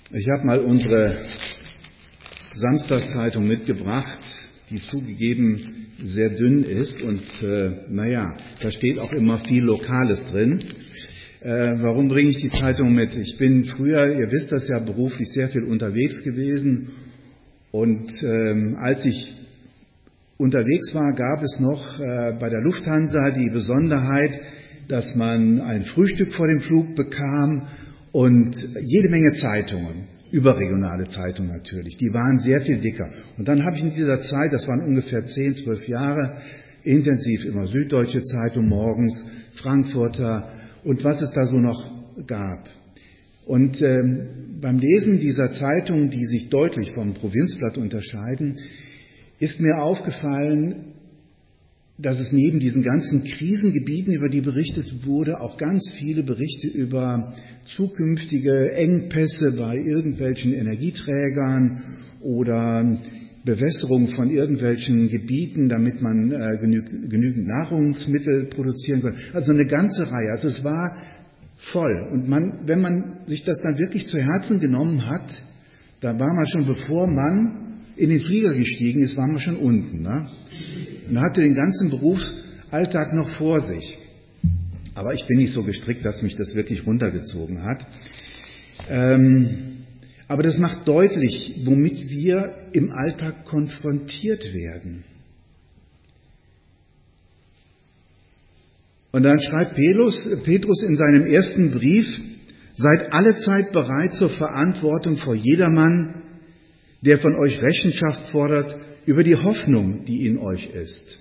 Ich habe mal unsere Samstagszeitung mitgebracht, die zugegeben sehr dünn ist und da steht auch immer viel Lokales drin. Warum bringe ich die Zeitung mit? Ich bin früher, ihr wisst das ja, beruflich sehr viel unterwegs gewesen und als ich unterwegs war, gab es noch bei der Lufthansa die Besonderheit, dass man ein Frühstück vor dem Flug bekam und jede Menge Zeitungen, überregionale Zeitungen natürlich, die waren sehr viel dicker. Und dann habe ich in dieser Zeit, das waren ungefähr 10, 12 Jahre, intensiv immer Süddeutsche Zeitung morgens, Frankfurter und was es da so noch gab. Und beim Lesen dieser Zeitungen, die sich deutlich vom Provinzblatt unterscheiden, ist mir aufgefallen, dass es neben diesen ganzen Krisengebieten, über die berichtet wurde, auch ganz viele Berichte über zukünftige Engpässe bei irgendwelchen Energieträgern oder Bewässerung von irgendwelchen Gebieten, damit man genügend Nahrungsmittel produzieren kann. Also eine ganze Reihe. Also es war voll. Und wenn man sich das dann wirklich zu Herzen genommen hat, da war man schon, bevor man in den Flieger gestiegen ist, waren wir schon unten. Ne? Man hatte den ganzen Berufsalltag noch vor sich. Aber ich bin nicht so gestrickt, dass mich das wirklich runtergezogen hat. Aber das macht deutlich, womit wir im Alltag konfrontiert werden. Und dann schreibt Petrus in seinem ersten Brief: Seid allezeit bereit zur Verantwortung vor jedermann, der von euch Rechenschaft fordert über die Hoffnung, die in euch ist.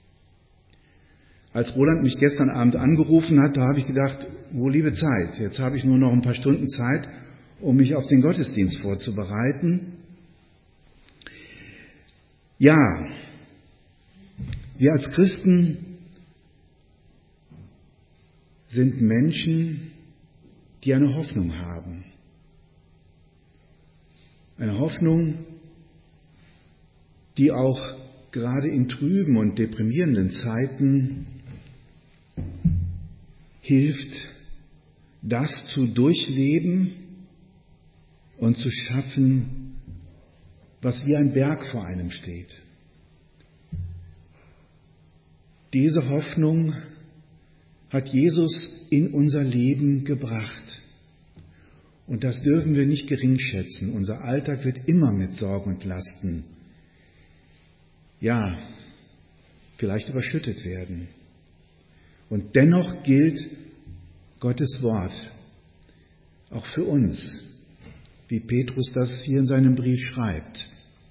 Als Roland mich gestern Abend angerufen hat, da habe ich gedacht, liebe Zeit, jetzt habe ich nur noch ein paar Stunden Zeit, um mich auf den Gottesdienst vorzubereiten. Ja, wir als Christen sind Menschen, die eine Hoffnung haben. Eine Hoffnung, die auch gerade in trüben und deprimierenden Zeiten hilft, das zu durchleben und zu schaffen, was wie ein Berg vor einem steht. Diese Hoffnung hat Jesus in unser Leben gebracht. Und das dürfen wir nicht geringschätzen. Unser Alltag wird immer mit Sorgen und Lasten, vielleicht überschüttet werden. Und dennoch gilt Gottes Wort auch für uns, wie Petrus das hier in seinem Brief schreibt,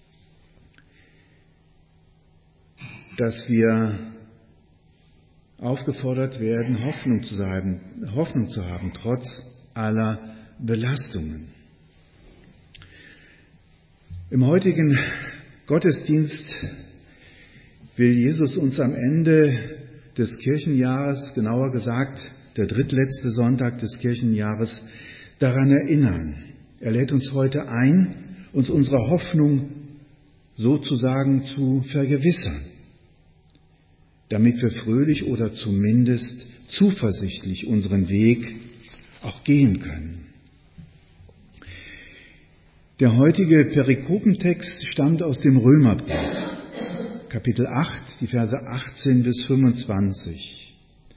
dass wir aufgefordert werden, Hoffnung zu haben, trotz aller Belastungen. Im heutigen Gottesdienst will Jesus uns am Ende des Kirchenjahres, genauer gesagt der drittletzte Sonntag des Kirchenjahres, daran erinnern. Er lädt uns heute ein, uns unserer Hoffnung sozusagen zu vergewissern, damit wir fröhlich oder zumindest zuversichtlich unseren Weg auch gehen können. Der heutige Perikopentext stammt aus dem Römerbrief, Kapitel 8, die Verse 18 bis 25.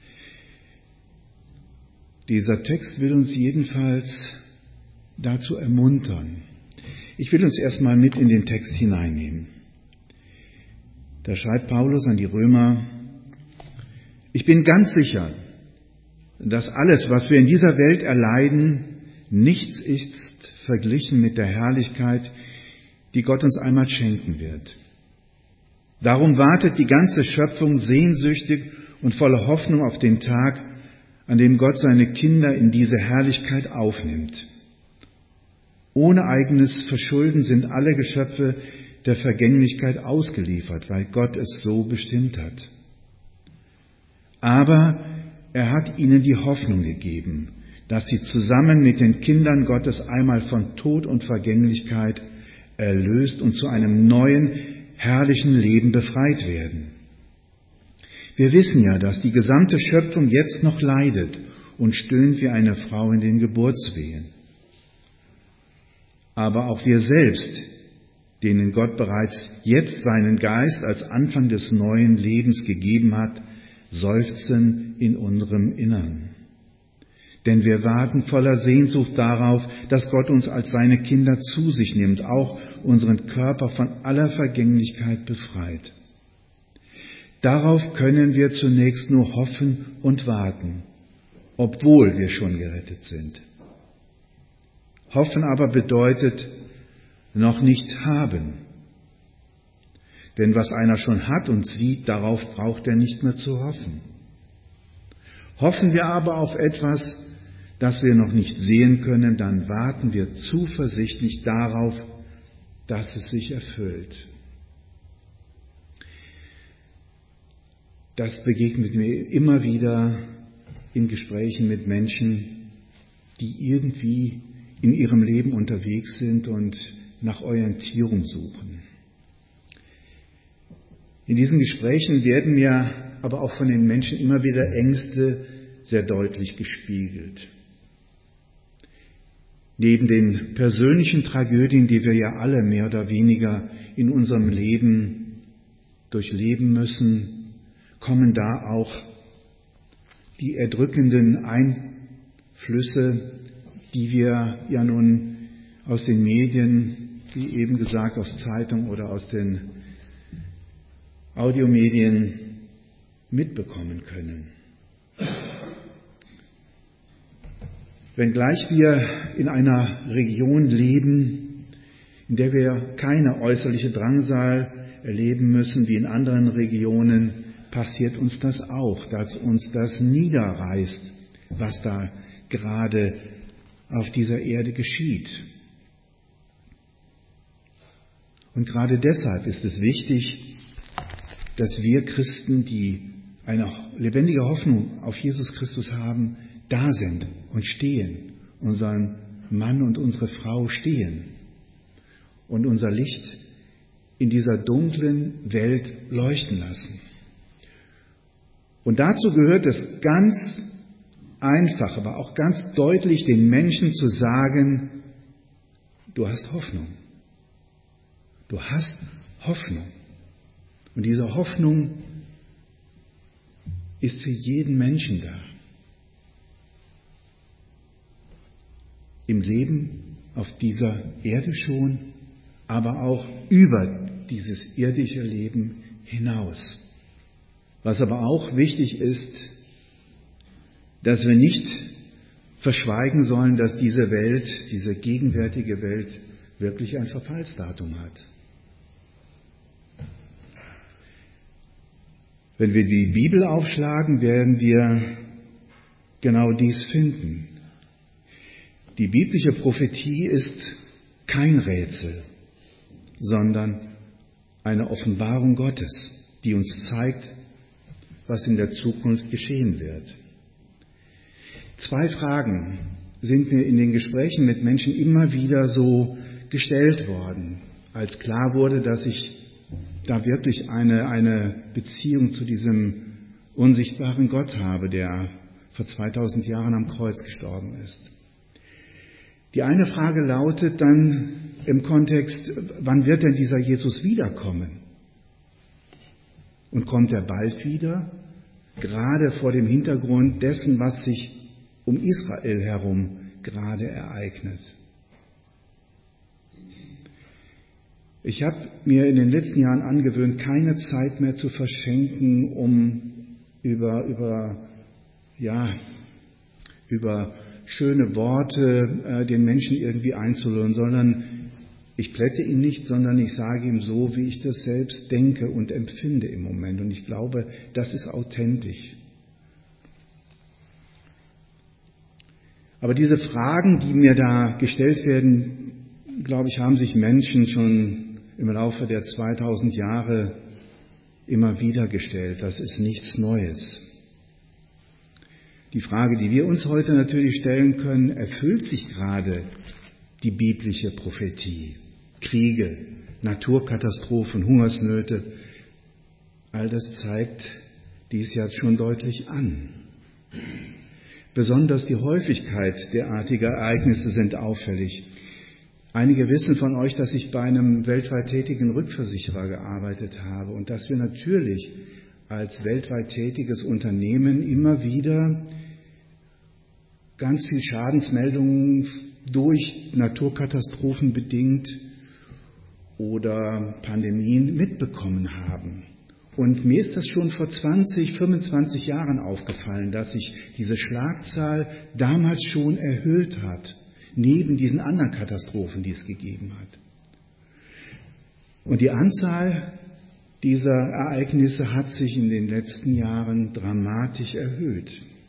Dieser Text will uns jedenfalls dazu ermuntern. Ich will uns erstmal mit in den Text hineinnehmen. Da schreibt Paulus an die Römer: Ich bin ganz sicher, dass alles, was wir in dieser Welt erleiden, nichts ist verglichen mit der Herrlichkeit, die Gott uns einmal schenken wird. Darum wartet die ganze Schöpfung sehnsüchtig und voller Hoffnung auf den Tag, an dem Gott seine Kinder in diese Herrlichkeit aufnimmt. Ohne eigenes Verschulden sind alle Geschöpfe der Vergänglichkeit ausgeliefert, weil Gott es so bestimmt hat. Aber er hat ihnen die Hoffnung gegeben, dass sie zusammen mit den Kindern Gottes einmal von Tod und Vergänglichkeit erlöst und zu einem neuen, herrlichen Leben befreit werden. Wir wissen ja, dass die gesamte Schöpfung jetzt noch leidet und stöhnt wie eine Frau in den Geburtswehen. aber auch wir selbst, denen Gott bereits jetzt seinen Geist als Anfang des neuen Lebens gegeben hat, seufzen in unserem Innern. Denn wir warten voller Sehnsucht darauf, dass Gott uns als seine Kinder zu sich nimmt, auch unseren Körper von aller Vergänglichkeit befreit. Darauf können wir zunächst nur hoffen und warten, obwohl wir schon gerettet sind. Hoffen aber bedeutet noch nicht haben. Denn was einer schon hat und sieht, darauf braucht er nicht mehr zu hoffen. Hoffen wir aber auf etwas, das wir noch nicht sehen können, dann warten wir zuversichtlich darauf, dass es sich erfüllt. Das begegnet mir immer wieder in Gesprächen mit Menschen, die irgendwie in ihrem Leben unterwegs sind und nach Orientierung suchen. In diesen Gesprächen werden mir aber auch von den Menschen immer wieder Ängste sehr deutlich gespiegelt. Neben den persönlichen Tragödien, die wir ja alle mehr oder weniger in unserem Leben durchleben müssen, kommen da auch die erdrückenden Einflüsse, die wir ja nun aus den Medien, wie eben gesagt, aus Zeitungen oder aus den Audiomedien mitbekommen können. Wenngleich wir in einer Region leben, in der wir keine äußerliche Drangsal erleben müssen wie in anderen Regionen, passiert uns das auch, dass uns das niederreißt, was da gerade auf dieser Erde geschieht. Und gerade deshalb ist es wichtig, dass wir Christen, die eine lebendige Hoffnung auf Jesus Christus haben, da sind und stehen, unseren Mann und unsere Frau stehen und unser Licht in dieser dunklen Welt leuchten lassen. Und dazu gehört es ganz einfach, aber auch ganz deutlich, den Menschen zu sagen, du hast Hoffnung. Du hast Hoffnung. Und diese Hoffnung ist für jeden Menschen da. Im Leben auf dieser Erde schon, aber auch über dieses irdische Leben hinaus. Was aber auch wichtig ist, dass wir nicht verschweigen sollen, dass diese Welt, diese gegenwärtige Welt, wirklich ein Verfallsdatum hat. Wenn wir die Bibel aufschlagen, werden wir genau dies finden. Die biblische Prophetie ist kein Rätsel, sondern eine Offenbarung Gottes, die uns zeigt, was in der Zukunft geschehen wird. 2 Fragen sind mir in den Gesprächen mit Menschen immer wieder so gestellt worden, als klar wurde, dass ich da wirklich eine Beziehung zu diesem unsichtbaren Gott habe, der vor 2000 Jahren am Kreuz gestorben ist. Die eine Frage lautet dann im Kontext, wann wird denn dieser Jesus wiederkommen? Und kommt er bald wieder? Gerade vor dem Hintergrund dessen, was sich um Israel herum gerade ereignet. Ich habe mir in den letzten Jahren angewöhnt, keine Zeit mehr zu verschenken, um über schöne Worte den Menschen irgendwie einzulullen, sondern ich plätte ihn nicht, sondern ich sage ihm so, wie ich das selbst denke und empfinde im Moment. Und ich glaube, das ist authentisch. Aber diese Fragen, die mir da gestellt werden, glaube ich, haben sich Menschen schon im Laufe der 2000 Jahre immer wieder gestellt. Das ist nichts Neues. Die Frage, die wir uns heute natürlich stellen können, erfüllt sich gerade die biblische Prophetie? Kriege, Naturkatastrophen, Hungersnöte, all das zeigt dies ja schon deutlich an. Besonders die Häufigkeit derartiger Ereignisse sind auffällig. Einige wissen von euch, dass ich bei einem weltweit tätigen Rückversicherer gearbeitet habe und dass wir natürlich als weltweit tätiges Unternehmen immer wieder ganz viel Schadensmeldungen durch Naturkatastrophen bedingt oder Pandemien mitbekommen haben. Und mir ist das schon vor 20, 25 Jahren aufgefallen, dass sich diese Schlagzahl damals schon erhöht hat, neben diesen anderen Katastrophen, die es gegeben hat. Und die Anzahl dieser Ereignisse hat sich in den letzten Jahren dramatisch erhöht.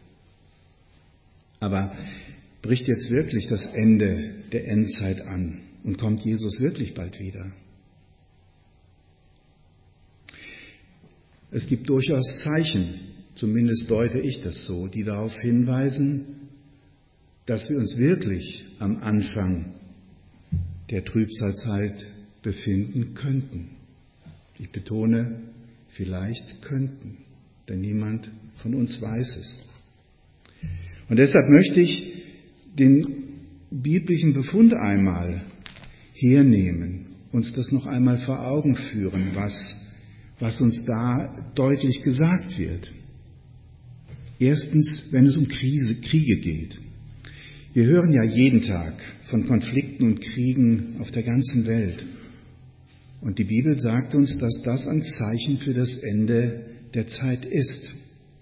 Aber bricht jetzt wirklich das Ende der Endzeit an und kommt Jesus wirklich bald wieder? Es gibt durchaus Zeichen, zumindest deute ich das so, die darauf hinweisen, dass wir uns wirklich am Anfang der Trübsalzeit befinden könnten. Ich betone, vielleicht könnten, denn niemand von uns weiß es. Und deshalb möchte ich den biblischen Befund einmal hernehmen, uns das noch einmal vor Augen führen, was uns da deutlich gesagt wird. Erstens, wenn es um Kriege geht. Wir hören ja jeden Tag von Konflikten und Kriegen auf der ganzen Welt. Und die Bibel sagt uns, dass das ein Zeichen für das Ende der Zeit ist.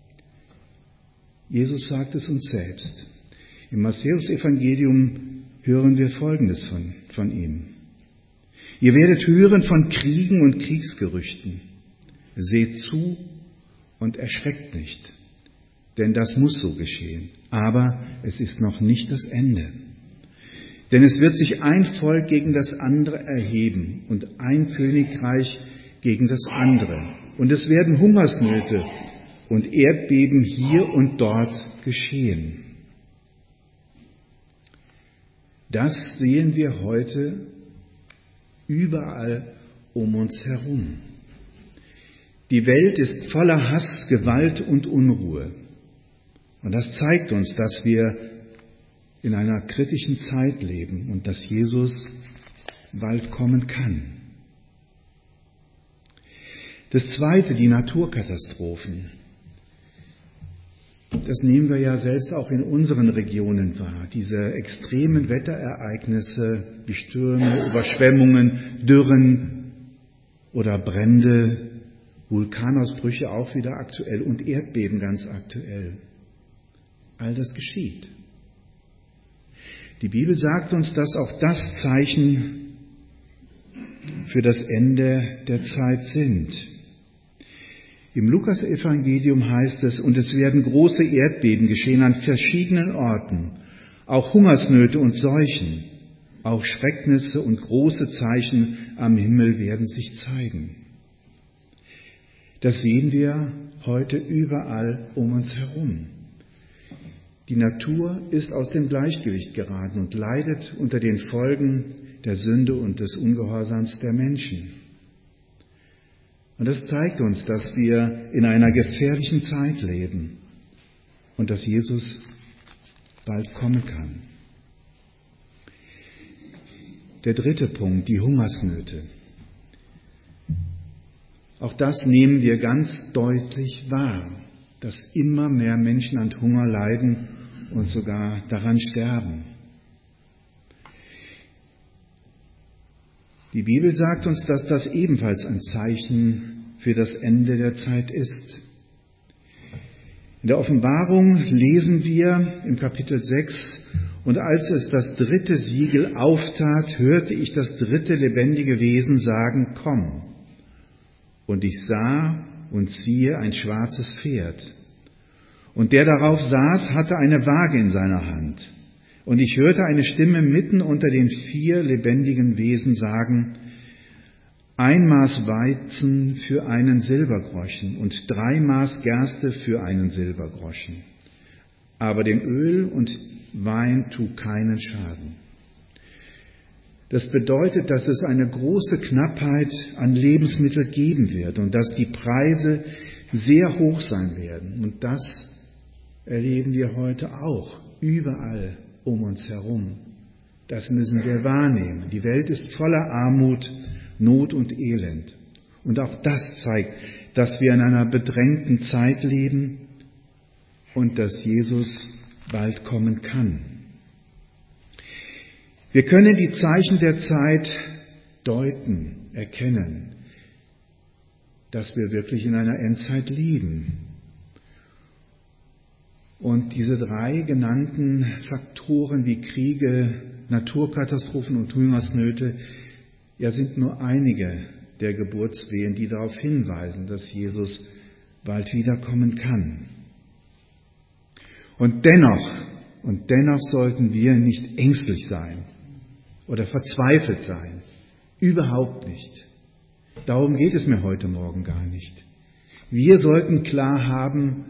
Jesus sagt es uns selbst. Im Matthäus-Evangelium hören wir Folgendes von ihm. Ihr werdet hören von Kriegen und Kriegsgerüchten. Seht zu und erschreckt nicht, denn das muss so geschehen. Aber es ist noch nicht das Ende. Denn es wird sich ein Volk gegen das andere erheben und ein Königreich gegen das andere. Und es werden Hungersnöte und Erdbeben hier und dort geschehen. Das sehen wir heute überall um uns herum. Die Welt ist voller Hass, Gewalt und Unruhe. Und das zeigt uns, dass wir in einer kritischen Zeit leben und dass Jesus bald kommen kann. Das Zweite, die Naturkatastrophen. Das nehmen wir ja selbst auch in unseren Regionen wahr. Diese extremen Wetterereignisse wie Stürme, Überschwemmungen, Dürren oder Brände, Vulkanausbrüche auch wieder aktuell und Erdbeben ganz aktuell. All das geschieht. Die Bibel sagt uns, dass auch das Zeichen für das Ende der Zeit sind. Im Lukas-Evangelium heißt es, und es werden große Erdbeben geschehen an verschiedenen Orten, auch Hungersnöte und Seuchen, auch Schrecknisse und große Zeichen am Himmel werden sich zeigen. Das sehen wir heute überall um uns herum. Die Natur ist aus dem Gleichgewicht geraten und leidet unter den Folgen der Sünde und des Ungehorsams der Menschen. Und das zeigt uns, dass wir in einer gefährlichen Zeit leben und dass Jesus bald kommen kann. Der dritte Punkt, die Hungersnöte. Auch das nehmen wir ganz deutlich wahr, dass immer mehr Menschen an Hunger leiden und sogar daran sterben. Die Bibel sagt uns, dass das ebenfalls ein Zeichen für das Ende der Zeit ist. In der Offenbarung lesen wir im Kapitel 6, und als es das dritte Siegel auftat, hörte ich das dritte lebendige Wesen sagen, komm. Und ich sah und siehe ein schwarzes Pferd. Und der darauf saß, hatte eine Waage in seiner Hand. Und ich hörte eine Stimme mitten unter den 4 lebendigen Wesen sagen, 1 Maß Weizen für einen Silbergroschen und 3 Maß Gerste für einen Silbergroschen. Aber dem Öl und Wein tu keinen Schaden. Das bedeutet, dass es eine große Knappheit an Lebensmitteln geben wird und dass die Preise sehr hoch sein werden. Und das erleben wir heute auch überall um uns herum, Das müssen wir wahrnehmen. Die Welt ist voller Armut, Not und Elend. Und auch das zeigt, dass wir in einer bedrängten Zeit leben und dass Jesus bald kommen kann. Wir können die Zeichen der Zeit deuten, erkennen, dass wir wirklich in einer Endzeit leben. Und diese 3 genannten Faktoren wie Kriege, Naturkatastrophen und Hungersnöte, sind nur einige der Geburtswehen, die darauf hinweisen, dass Jesus bald wiederkommen kann. Und dennoch sollten wir nicht ängstlich sein oder verzweifelt sein. Überhaupt nicht. Darum geht es mir heute Morgen gar nicht. Wir sollten klar haben,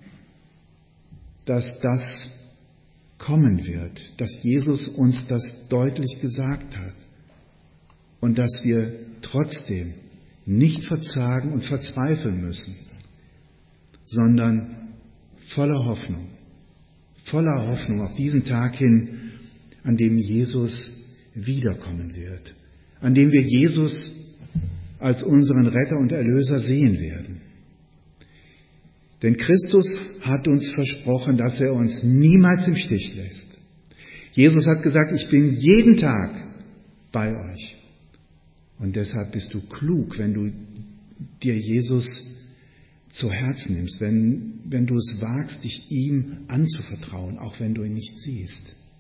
dass das kommen wird, dass Jesus uns das deutlich gesagt hat und dass wir trotzdem nicht verzagen und verzweifeln müssen, sondern voller Hoffnung auf diesen Tag hin, an dem Jesus wiederkommen wird, an dem wir Jesus als unseren Retter und Erlöser sehen werden. Denn Christus hat uns versprochen, dass er uns niemals im Stich lässt. Jesus hat gesagt, ich bin jeden Tag bei euch. Und deshalb bist du klug, wenn du dir Jesus zu Herzen nimmst, wenn du es wagst, dich ihm anzuvertrauen, auch wenn du ihn nicht siehst.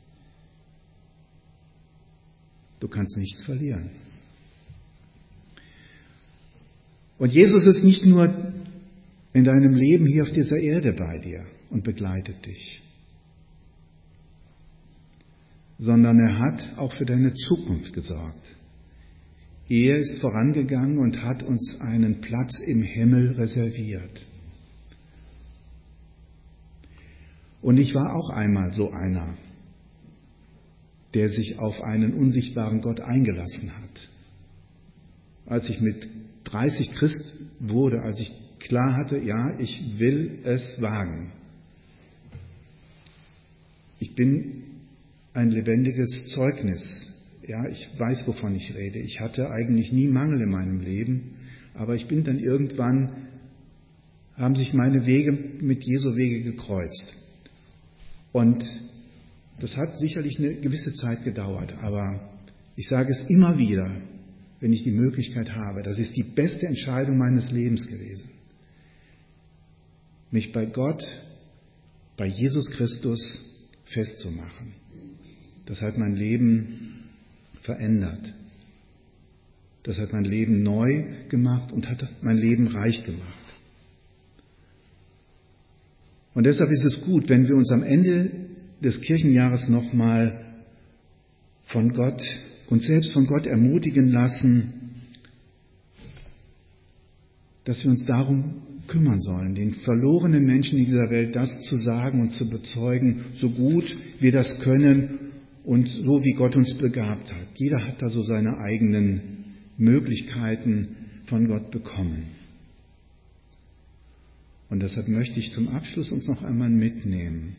Du kannst nichts verlieren. Und Jesus ist nicht nur in deinem Leben hier auf dieser Erde bei dir und begleitet dich, sondern er hat auch für deine Zukunft gesorgt. Er ist vorangegangen und hat uns einen Platz im Himmel reserviert. Und ich war auch einmal so einer, der sich auf einen unsichtbaren Gott eingelassen hat. Als ich mit 30 Christ wurde, als ich klar hatte, ja, ich will es wagen. Ich bin ein lebendiges Zeugnis. Ja, ich weiß, wovon ich rede. Ich hatte eigentlich nie Mangel in meinem Leben, aber ich bin dann irgendwann, haben sich meine Wege mit Jesu Wege gekreuzt. Und das hat sicherlich eine gewisse Zeit gedauert, aber ich sage es immer wieder, wenn ich die Möglichkeit habe, das ist die beste Entscheidung meines Lebens gewesen. Mich bei Gott, bei Jesus Christus festzumachen. Das hat mein Leben verändert. Das hat mein Leben neu gemacht und hat mein Leben reich gemacht. Und deshalb ist es gut, wenn wir uns am Ende des Kirchenjahres nochmal uns selbst von Gott ermutigen lassen, dass wir uns darum kümmern sollen, den verlorenen Menschen in dieser Welt das zu sagen und zu bezeugen, so gut wir das können und so wie Gott uns begabt hat. Jeder hat da so seine eigenen Möglichkeiten von Gott bekommen. Und deshalb möchte ich zum Abschluss uns noch einmal mitnehmen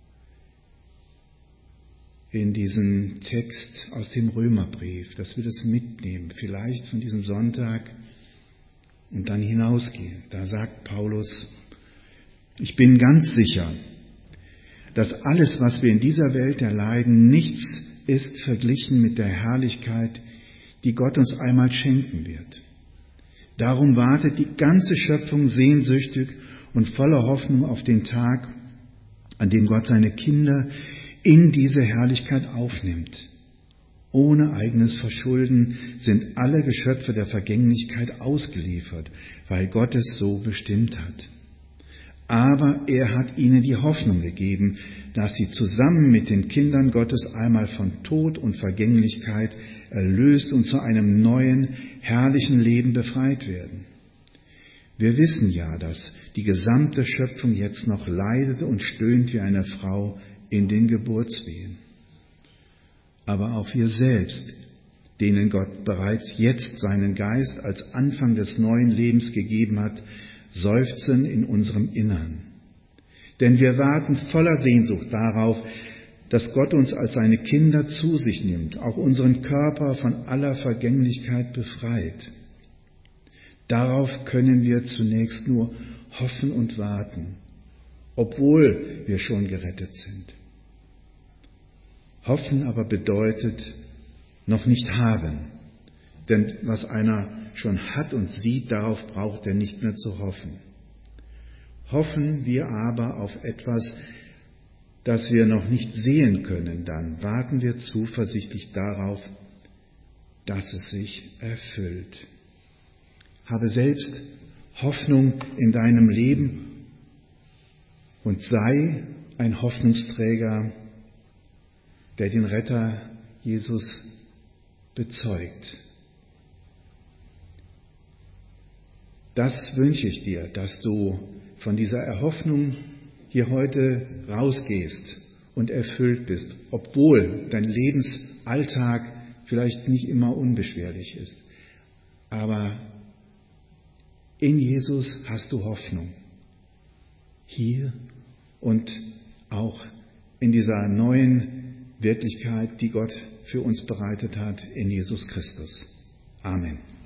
in diesen Text aus dem Römerbrief, dass wir das mitnehmen, vielleicht von diesem Sonntag und dann hinausgehen. Da sagt Paulus, ich bin ganz sicher, dass alles, was wir in dieser Welt erleiden, nichts ist verglichen mit der Herrlichkeit, die Gott uns einmal schenken wird. Darum wartet die ganze Schöpfung sehnsüchtig und voller Hoffnung auf den Tag, an dem Gott seine Kinder in diese Herrlichkeit aufnimmt. Ohne eigenes Verschulden sind alle Geschöpfe der Vergänglichkeit ausgeliefert, weil Gott es so bestimmt hat. Aber er hat ihnen die Hoffnung gegeben, dass sie zusammen mit den Kindern Gottes einmal von Tod und Vergänglichkeit erlöst und zu einem neuen, herrlichen Leben befreit werden. Wir wissen ja, dass die gesamte Schöpfung jetzt noch leidet und stöhnt wie eine Frau in den Geburtswehen. Aber auch wir selbst, denen Gott bereits jetzt seinen Geist als Anfang des neuen Lebens gegeben hat, seufzen in unserem Innern. Denn wir warten voller Sehnsucht darauf, dass Gott uns als seine Kinder zu sich nimmt, auch unseren Körper von aller Vergänglichkeit befreit. Darauf können wir zunächst nur hoffen und warten, obwohl wir schon gerettet sind. Hoffen aber bedeutet noch nicht haben, denn was einer schon hat und sieht, darauf braucht er nicht mehr zu hoffen. Hoffen wir aber auf etwas, das wir noch nicht sehen können, dann warten wir zuversichtlich darauf, dass es sich erfüllt. Habe selbst Hoffnung in deinem Leben und sei ein Hoffnungsträger, der den Retter Jesus bezeugt. Das wünsche ich dir, dass du von dieser Erhoffnung hier heute rausgehst und erfüllt bist, obwohl dein Lebensalltag vielleicht nicht immer unbeschwerlich ist. Aber in Jesus hast du Hoffnung. Hier und auch in dieser neuen Wirklichkeit, die Gott für uns bereitet hat, in Jesus Christus. Amen.